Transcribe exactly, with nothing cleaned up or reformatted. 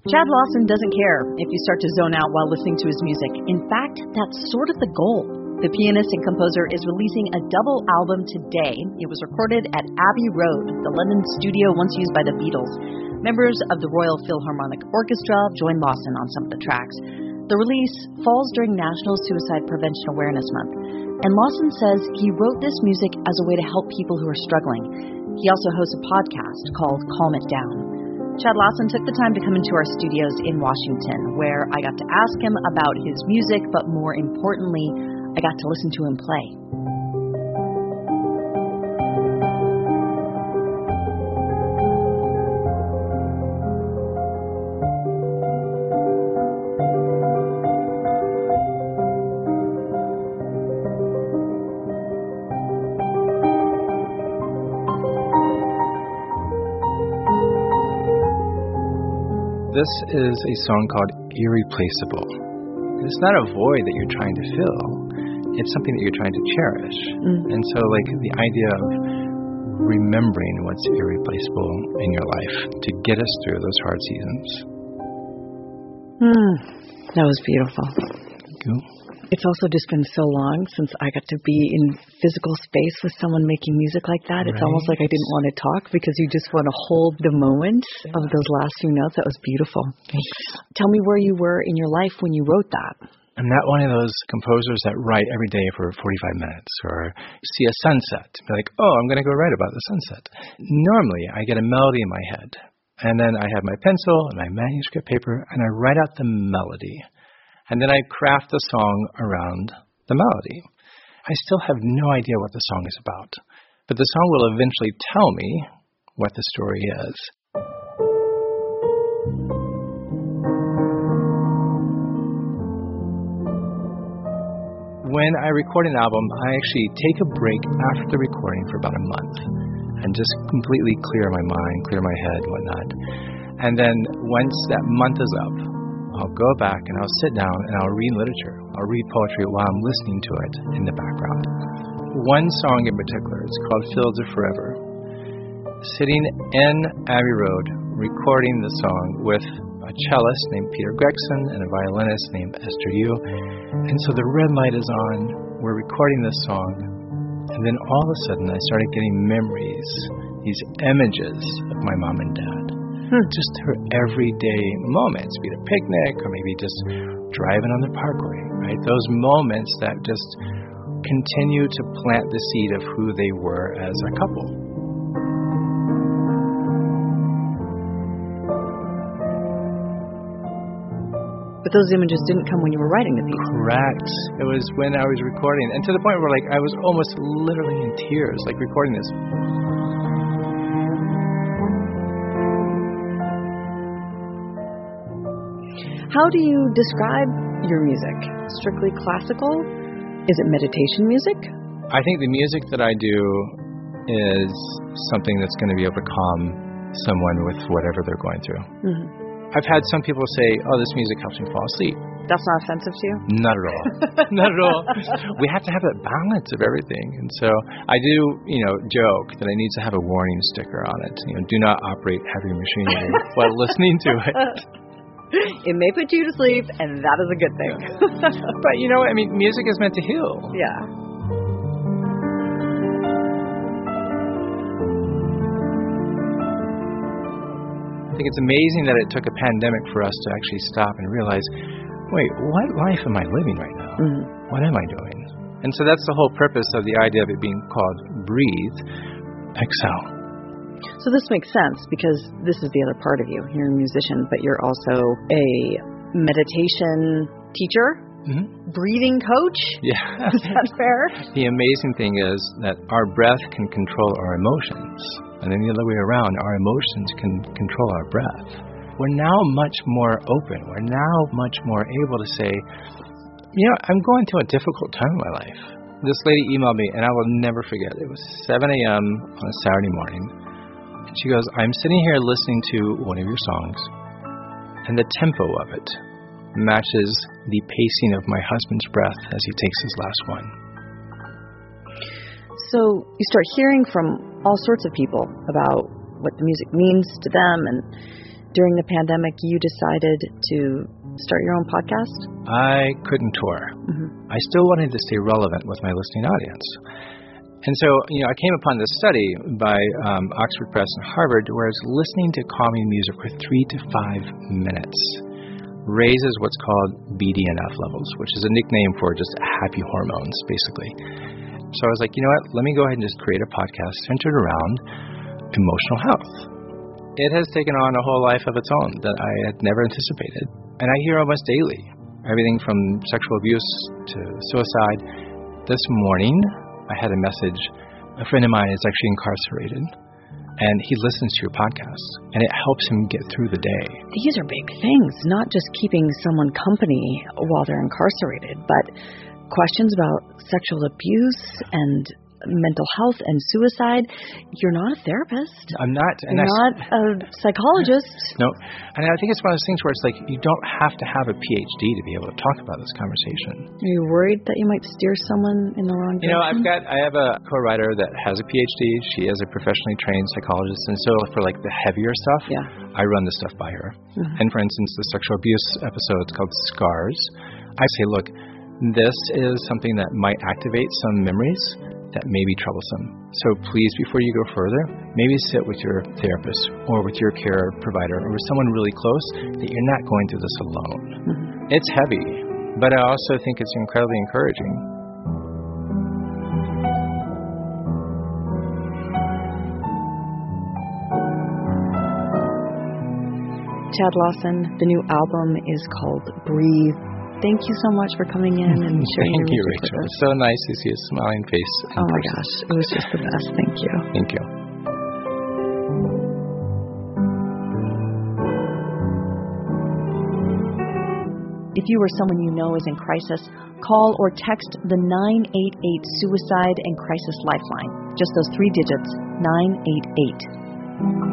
Chad Lawson doesn't care if you start to zone out while listening to his music. In fact, that's sort of the goal. The pianist and composer is releasing a double album today. It was recorded at Abbey Road, the London studio once used by the Beatles. Members of the Royal Philharmonic Orchestra joined Lawson on some of the tracks. The release falls during National Suicide Prevention Awareness Month, and Lawson says he wrote this music as a way to help people who are struggling. He also hosts a podcast called Calm It Down. Chad Lawson took the time to come into our studios in Washington, where I got to ask him about his music, but more importantly, I got to listen to him play. This is a song called Irreplaceable. It's not a void that you're trying to fill. It's something that you're trying to cherish. Mm. And so, like, the idea of remembering what's irreplaceable in your life to get us through those hard seasons. Mm, that was beautiful. Thank you. It's also just been so long since I got to be in physical space with someone making music like that. It's right. Almost like I didn't want to talk because you just want to hold the moment yeah. of those last few notes. That was beautiful. Thanks. Tell me where you were in your life when you wrote that. I'm not one of those composers that write every day for forty-five minutes or see a sunset. Be like, oh, I'm going to go write about the sunset. Normally, I get a melody in my head, and then I have my pencil and my manuscript paper, and I write out the melody. And then I craft the song around the melody. I still have no idea what the song is about, but the song will eventually tell me what the story is. When I record an album, I actually take a break after the recording for about a month and just completely clear my mind, clear my head, whatnot. And then once that month is up, I'll go back and I'll sit down and I'll read literature. I'll read poetry while I'm listening to it in the background. One song in particular, it's called Fields of Forever. Sitting in Abbey Road, recording the song with a cellist named Peter Gregson and a violinist named Esther Yu. And so the red light is on, we're recording this song, and then all of a sudden I started getting memories, these images of my mom and dad. Hmm. Just her everyday moments, be it a picnic or maybe just driving on the parkway, right? Those moments that just continue to plant the seed of who they were as a couple. But those images didn't come when you were writing the piece. Correct. It was when I was recording, and to the point where, like, I was almost literally in tears, like recording this. How do you describe your music? Strictly classical? Is it meditation music? I think the music that I do is something that's going to be able to calm someone with whatever they're going through. Mm-hmm. I've had some people say, oh, this music helps me fall asleep. That's not offensive to you? Not at all. Not at all. We have to have that balance of everything. And so I do, you know, joke that I need to have a warning sticker on it. You know, do not operate heavy machinery while listening to it. It may put you to sleep, and that is a good thing. But, you know, I mean, music is meant to heal. Yeah. I think it's amazing that it took a pandemic for us to actually stop and realize, wait, what life am I living right now? Mm-hmm. What am I doing? And so that's the whole purpose of the idea of it being called Breathe, Exhale. So this makes sense because this is the other part of you. You're a musician, but you're also a meditation teacher, mm-hmm. breathing coach. Yeah. Is that fair? The amazing thing is that our breath can control our emotions. And then the other way around, our emotions can control our breath. We're now much more open. We're now much more able to say, you know, I'm going through a difficult time in my life. This lady emailed me, and I will never forget. It was seven a.m. on a Saturday morning. She goes, I'm sitting here listening to one of your songs, and the tempo of it matches the pacing of my husband's breath as he takes his last one. So you start hearing from all sorts of people about what the music means to them and during the pandemic, you decided to start your own podcast? I couldn't tour. Mm-hmm. I still wanted to stay relevant with my listening audience. And so, you know, I came upon this study by um, Oxford Press and Harvard, whereas listening to calming music for three to five minutes raises what's called B D N F levels, which is a nickname for just happy hormones, basically. So I was like, you know what, let me go ahead and just create a podcast centered around emotional health. It has taken on a whole life of its own that I had never anticipated. And I hear almost daily, everything from sexual abuse to suicide. This morning, I had a message. A friend of mine is actually incarcerated, and he listens to your podcast, and it helps him get through the day. These are big things, not just keeping someone company while they're incarcerated, but questions about sexual abuse and mental health and suicide. You're not a therapist. I'm not. And You're I, not a psychologist. No. And I think it's one of those things where it's like you don't have to have a P H D to be able to talk about this conversation. Are you worried that you might steer someone in the wrong direction? You know, I've got, I have a co-writer that has a P H D. She is a professionally trained psychologist. And so for like the heavier stuff, yeah. I run the stuff by her. Mm-hmm. And for instance, the sexual abuse episode, it's called Scars. I say, look, this is something that might activate some memories that may be troublesome. So please, before you go further, maybe sit with your therapist or with your care provider or with someone really close that you're not going through this alone. Mm-hmm. It's heavy, but I also think it's incredibly encouraging. Chad Lawson, the new album is called Breathe. Thank you so much for coming in and sharing Thank your you, music Rachel. with us. It's so nice to see a smiling face. Oh my gosh, it was just the best. Thank you. Thank you. If you or someone you know is in crisis, call or text the nine eight eight Suicide and Crisis Lifeline. Just those three digits, nine eight eight.